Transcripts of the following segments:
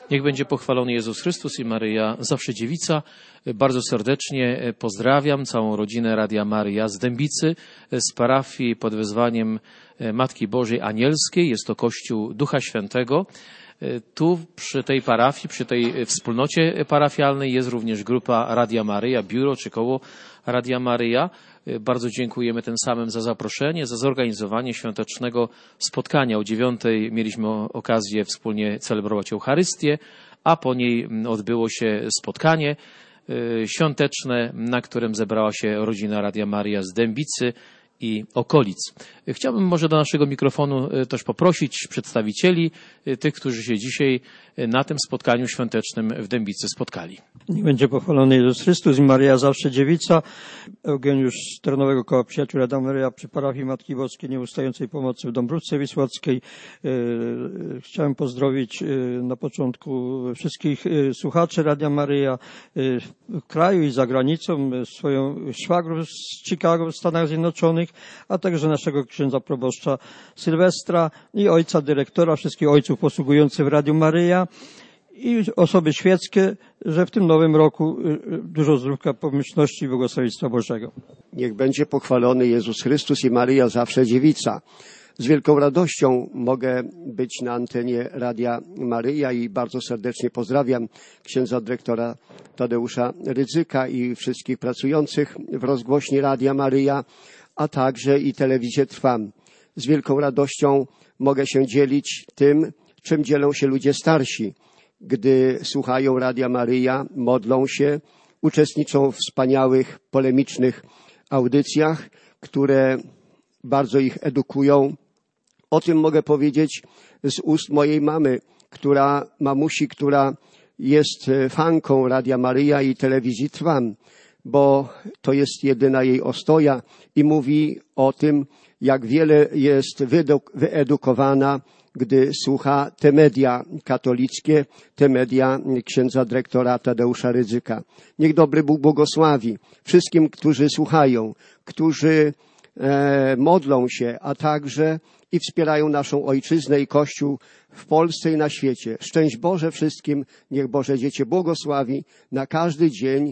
Niech będzie pochwalony Jezus Chrystus i Maryja, zawsze dziewica. Bardzo serdecznie pozdrawiam całą rodzinę Radia Maryja z Dębicy, z parafii pod wezwaniem Matki Bożej Anielskiej. Jest to Kościół Ducha Świętego. Tu przy tej parafii, przy tej wspólnocie parafialnej jest również grupa Radia Maryja, biuro czy koło Radia Maryja. Bardzo dziękujemy tym samym za zaproszenie, za zorganizowanie świątecznego spotkania. O 9:00 mieliśmy okazję wspólnie celebrować Eucharystię, a po niej odbyło się spotkanie świąteczne, na którym zebrała się rodzina Radia Maryja z Dębicy i okolic. Chciałbym może do naszego mikrofonu też poprosić przedstawicieli tych, którzy się dzisiaj na tym spotkaniu świątecznym w Dębicy spotkali. Niech będzie pochwalony Jezus Chrystus i Maryja zawsze dziewica. Eugeniusz z Terenowego Koła Przyjaciół Radia Maryja przy parafii Matki Boskiej Nieustającej Pomocy w Dąbrówce Wisłockiej. Chciałem pozdrowić na początku wszystkich słuchaczy Radia Maryja w kraju i za granicą, swoją szwagrów z Chicago w Stanach Zjednoczonych, a także naszego księdza proboszcza Sylwestra i ojca dyrektora, wszystkich ojców posługujących w Radiu Maryja i osoby świeckie, że w tym nowym roku dużo zdrówka, pomyślności i błogosławieństwa Bożego. Niech będzie pochwalony Jezus Chrystus i Maryja zawsze dziewica. Z wielką radością mogę być na antenie Radia Maryja i bardzo serdecznie pozdrawiam księdza dyrektora Tadeusza Rydzyka i wszystkich pracujących w rozgłośni Radia Maryja, a także i telewizję Trwam. Z wielką radością mogę się dzielić tym, czym dzielą się ludzie starsi, gdy słuchają Radia Maryja, modlą się, uczestniczą w wspaniałych, polemicznych audycjach, które bardzo ich edukują. O tym mogę powiedzieć z ust mojej mamy, mamusi, która jest fanką Radia Maryja i telewizji Trwam, bo to jest jedyna jej ostoja i mówi o tym, jak wiele jest wyedukowana, gdy słucha te media katolickie, te media księdza dyrektora Tadeusza Rydzyka. Niech dobry Bóg błogosławi wszystkim, którzy słuchają, którzy modlą się, a także i wspierają naszą ojczyznę i Kościół w Polsce i na świecie. Szczęść Boże wszystkim, niech Boże Dziecię błogosławi na każdy dzień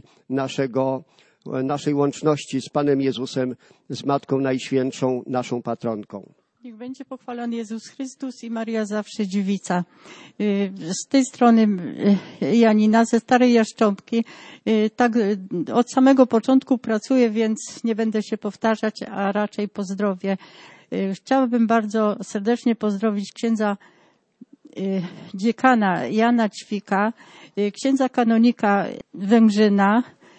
naszej łączności z Panem Jezusem, z Matką Najświętszą, naszą patronką. Niech będzie pochwalony Jezus Chrystus i Maryja zawsze dziewica. Z tej strony Janina ze Starej Jaszcząbki. Tak od samego początku pracuję, więc nie będę się powtarzać, a raczej pozdrowię. Chciałabym bardzo serdecznie pozdrowić księdza dziekana Jana Ćwika, księdza kanonika Węgrzyna,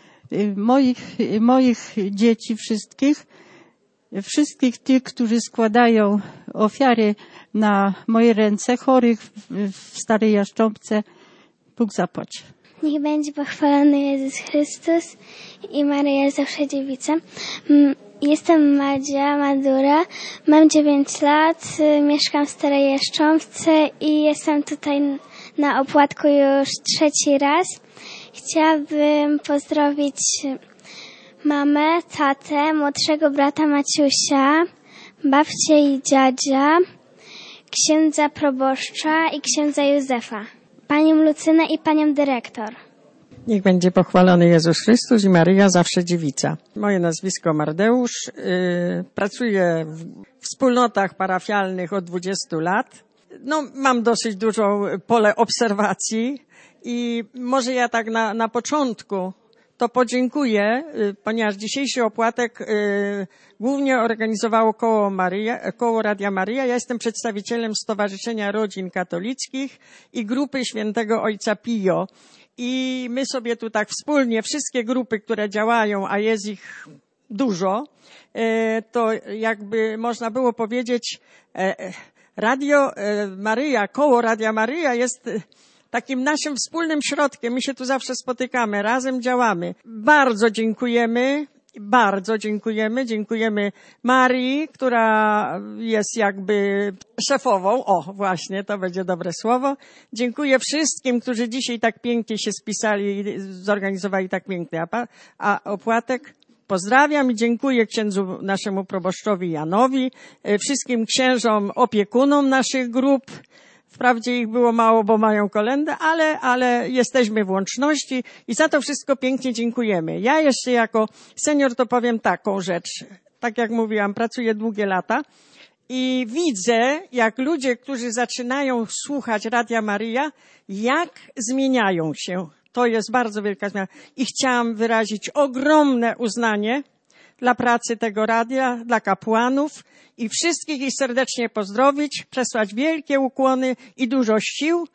moich dzieci wszystkich tych, którzy składają ofiary na moje ręce, chorych w Starej Jaszcząbce. Bóg zapłać. Niech będzie pochwalony Jezus Chrystus i Maryja zawsze dziewica. Jestem Madzia Madura, mam 9 lat, mieszkam w Starej Jaszcząbce i jestem tutaj na opłatku już 3. raz. Chciałabym pozdrowić mamę, tatę, młodszego brata Maciusia, babcię i dziadzia, księdza proboszcza i księdza Józefa, panią Lucynę i panią dyrektor. Niech będzie pochwalony Jezus Chrystus i Maryja zawsze dziewica. Moje nazwisko Mardeusz. Pracuję w wspólnotach parafialnych od 20 lat. Mam dosyć dużo pole obserwacji i może ja tak na początku to podziękuję, ponieważ dzisiejszy opłatek głównie organizowało koło Radia Maryja. Ja jestem przedstawicielem Stowarzyszenia Rodzin Katolickich i grupy Świętego Ojca Pio. I my sobie tu tak wspólnie, wszystkie grupy, które działają, a jest ich dużo, to jakby można było powiedzieć, Radio Maryja, koło Radia Maryja jest takim naszym wspólnym środkiem. My się tu zawsze spotykamy, razem działamy. Bardzo dziękujemy. Dziękujemy Marii, która jest jakby szefową. O, właśnie, to będzie dobre słowo. Dziękuję wszystkim, którzy dzisiaj tak pięknie się spisali i zorganizowali tak piękny opłatek. Pozdrawiam i dziękuję księdzu naszemu proboszczowi Janowi, wszystkim księżom opiekunom naszych grup, Wprawdzie ich było mało, bo mają kolędę, ale jesteśmy w łączności i za to wszystko pięknie dziękujemy. Ja jeszcze jako senior to powiem taką rzecz. Tak jak mówiłam, pracuję długie lata i widzę, jak ludzie, którzy zaczynają słuchać Radia Maryja, jak zmieniają się. To jest bardzo wielka zmiana. I chciałam wyrazić ogromne uznanie dla pracy tego radia, dla kapłanów i wszystkich ich serdecznie pozdrowić, przesłać wielkie ukłony i dużo sił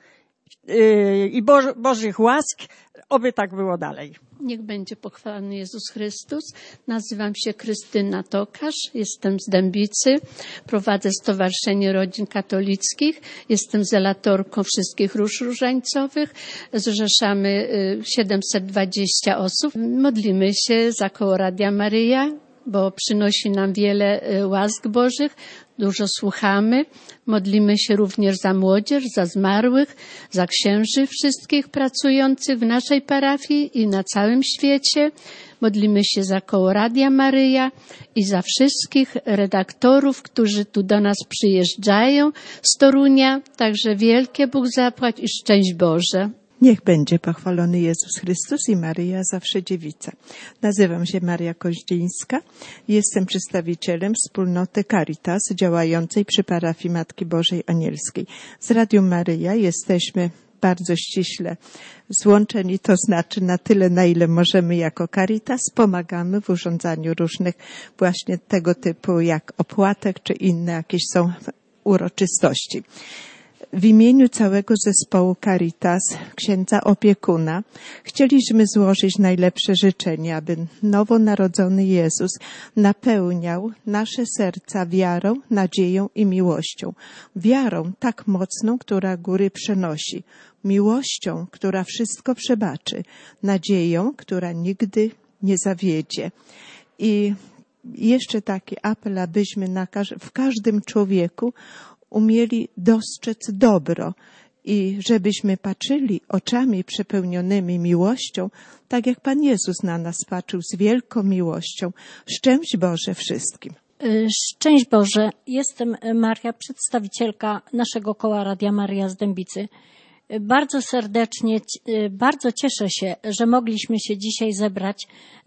i Bożych łask, oby tak było dalej. Niech będzie pochwalony Jezus Chrystus. Nazywam się Krystyna Tokarz, jestem z Dębicy, prowadzę Stowarzyszenie Rodzin Katolickich, jestem zelatorką wszystkich róż różańcowych, zrzeszamy 720 osób. Modlimy się za koło Radia Maryja, bo przynosi nam wiele łask Bożych, dużo słuchamy. Modlimy się również za młodzież, za zmarłych, za księży wszystkich pracujących w naszej parafii i na całym świecie. Modlimy się za koło Radia Maryja i za wszystkich redaktorów, którzy tu do nas przyjeżdżają z Torunia. Także wielkie Bóg zapłać i szczęść Boże. Niech będzie pochwalony Jezus Chrystus i Maryja zawsze dziewica. Nazywam się Maria Koździńska. Jestem przedstawicielem wspólnoty Caritas działającej przy parafii Matki Bożej Anielskiej. Z Radią Maryja jesteśmy bardzo ściśle złączeni, to znaczy na tyle, na ile możemy jako Caritas pomagamy w urządzaniu różnych właśnie tego typu jak opłatek czy inne jakieś są uroczystości. W imieniu całego zespołu Caritas, księdza opiekuna, chcieliśmy złożyć najlepsze życzenia, aby nowonarodzony Jezus napełniał nasze serca wiarą, nadzieją i miłością. Wiarą tak mocną, która góry przenosi. Miłością, która wszystko przebaczy. Nadzieją, która nigdy nie zawiedzie. I jeszcze taki apel, abyśmy w każdym człowieku umieli dostrzec dobro i żebyśmy patrzyli oczami przepełnionymi miłością, tak jak Pan Jezus na nas patrzył z wielką miłością. Szczęść Boże wszystkim. Szczęść Boże. Jestem Maria, przedstawicielka naszego koła Radia Maryja z Dębicy. Bardzo serdecznie, bardzo cieszę się, że mogliśmy się dzisiaj zebrać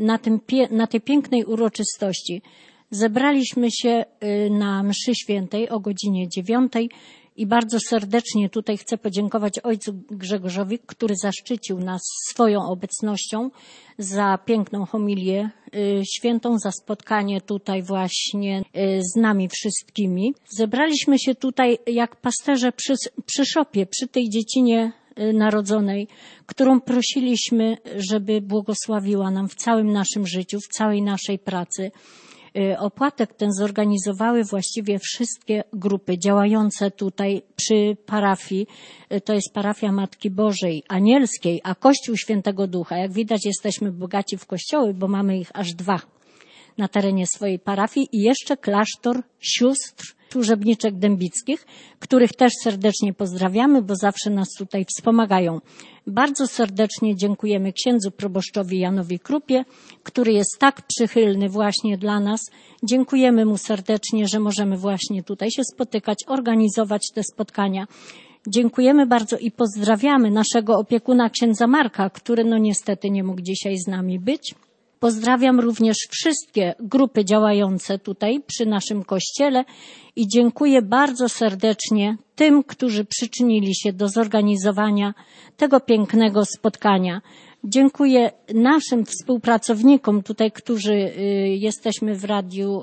na tej pięknej uroczystości. Zebraliśmy się na mszy świętej o godzinie 9 i bardzo serdecznie tutaj chcę podziękować ojcu Grzegorzowi, który zaszczycił nas swoją obecnością za piękną homilię świętą, za spotkanie tutaj właśnie z nami wszystkimi. Zebraliśmy się tutaj jak pasterze przy szopie, przy tej dziecinie narodzonej, którą prosiliśmy, żeby błogosławiła nam w całym naszym życiu, w całej naszej pracy. Opłatek ten zorganizowały właściwie wszystkie grupy działające tutaj przy parafii. To jest parafia Matki Bożej Anielskiej, a Kościół Świętego Ducha. Jak widać, jesteśmy bogaci w kościoły, bo mamy ich aż 2 na terenie swojej parafii i jeszcze klasztor sióstr służebniczek dębickich, których też serdecznie pozdrawiamy, bo zawsze nas tutaj wspomagają. Bardzo serdecznie dziękujemy księdzu proboszczowi Janowi Krupie, który jest tak przychylny właśnie dla nas. Dziękujemy mu serdecznie, że możemy właśnie tutaj się spotykać, organizować te spotkania. Dziękujemy bardzo i pozdrawiamy naszego opiekuna księdza Marka, który niestety nie mógł dzisiaj z nami być. Pozdrawiam również wszystkie grupy działające tutaj przy naszym kościele i dziękuję bardzo serdecznie tym, którzy przyczynili się do zorganizowania tego pięknego spotkania. Dziękuję naszym współpracownikom tutaj, którzy jesteśmy w radiu,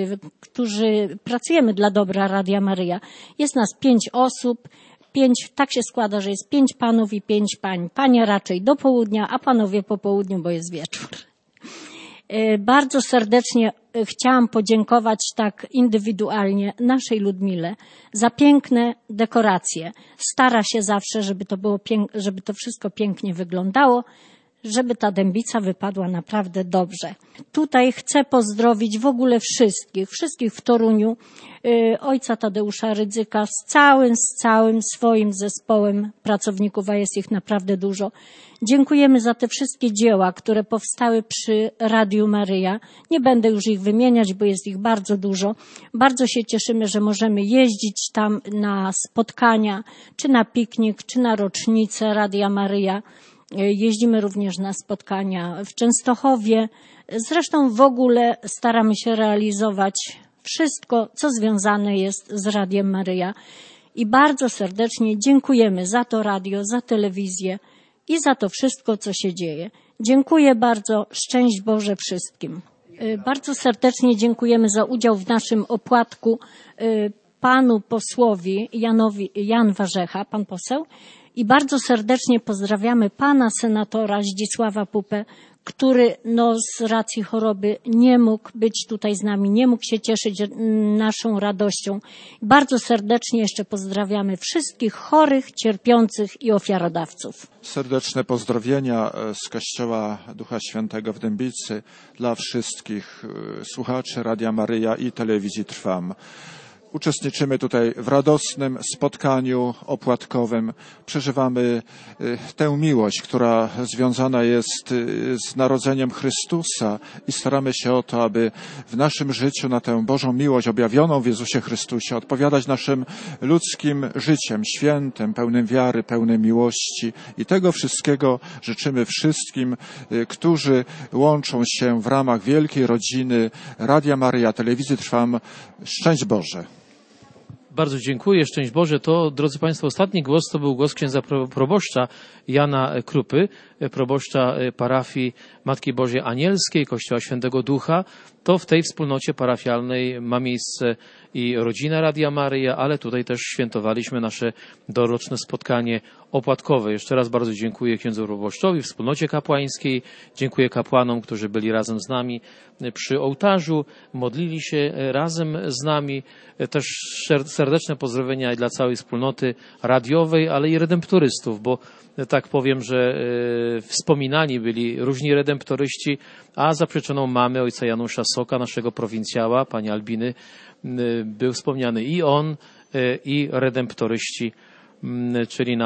którzy pracujemy dla dobra Radia Maryja. Jest nas 5 osób. 5, tak się składa, że jest 5 panów i 5 pań. Panie raczej do południa, a panowie po południu, bo jest wieczór. Bardzo serdecznie chciałam podziękować tak indywidualnie naszej Ludmile za piękne dekoracje. Stara się zawsze, żeby to wszystko pięknie wyglądało. żeby ta Dębica wypadła naprawdę dobrze. Tutaj chcę pozdrowić w ogóle wszystkich w Toruniu, ojca Tadeusza Rydzyka z całym swoim zespołem pracowników, a jest ich naprawdę dużo. Dziękujemy za te wszystkie dzieła, które powstały przy Radiu Maryja. Nie będę już ich wymieniać, bo jest ich bardzo dużo. Bardzo się cieszymy, że możemy jeździć tam na spotkania, czy na piknik, czy na rocznicę Radia Maryja. Jeździmy również na spotkania w Częstochowie. Zresztą w ogóle staramy się realizować wszystko, co związane jest z Radiem Maryja. I bardzo serdecznie dziękujemy za to radio, za telewizję i za to wszystko, co się dzieje. Dziękuję bardzo. Szczęść Boże wszystkim. Bardzo serdecznie dziękujemy za udział w naszym opłatku panu posłowi Jan Warzecha, pan poseł. I bardzo serdecznie pozdrawiamy pana senatora Zdzisława Pupę, który z racji choroby nie mógł być tutaj z nami, nie mógł się cieszyć naszą radością. Bardzo serdecznie jeszcze pozdrawiamy wszystkich chorych, cierpiących i ofiarodawców. Serdeczne pozdrowienia z Kościoła Ducha Świętego w Dębicy dla wszystkich słuchaczy Radia Maryja i Telewizji Trwam. Uczestniczymy tutaj w radosnym spotkaniu opłatkowym. Przeżywamy tę miłość, która związana jest z narodzeniem Chrystusa i staramy się o to, aby w naszym życiu na tę Bożą miłość objawioną w Jezusie Chrystusie odpowiadać naszym ludzkim życiem świętym, pełnym wiary, pełnym miłości. I tego wszystkiego życzymy wszystkim, którzy łączą się w ramach wielkiej rodziny Radia Maryja, Telewizji Trwam. Szczęść Boże. Bardzo dziękuję. Szczęść Boże. To, drodzy Państwo, ostatni głos to był głos księdza proboszcza Jana Krupy, proboszcza parafii Matki Bożej Anielskiej, Kościoła Świętego Ducha. To w tej wspólnocie parafialnej ma miejsce i rodzina Radia Maryja, ale tutaj też świętowaliśmy nasze doroczne spotkanie opłatkowe. Jeszcze raz bardzo dziękuję księdzu proboszczowi, wspólnocie kapłańskiej. Dziękuję kapłanom, którzy byli razem z nami przy ołtarzu, modlili się razem z nami. Też serdeczne pozdrowienia dla całej wspólnoty radiowej, ale i redemptorystów, bo tak powiem, że wspominani byli różni redemptoryści, a zaprzeczoną mamy ojca Janusza Soka, naszego prowincjała, pani Albiny, był wspomniany i on, i redemptoryści, czyli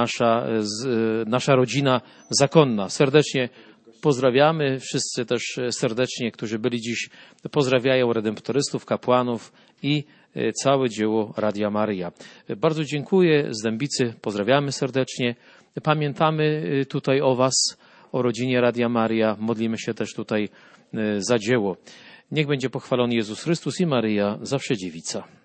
nasza rodzina zakonna. Serdecznie pozdrawiamy, wszyscy też serdecznie, którzy byli dziś, pozdrawiają redemptorystów, kapłanów i całe dzieło Radia Maryja. Bardzo dziękuję z Dębicy, pozdrawiamy serdecznie. Pamiętamy tutaj o Was, o rodzinie Radia Maryja, modlimy się też tutaj za dzieło. Niech będzie pochwalony Jezus Chrystus i Maryja, zawsze dziewica.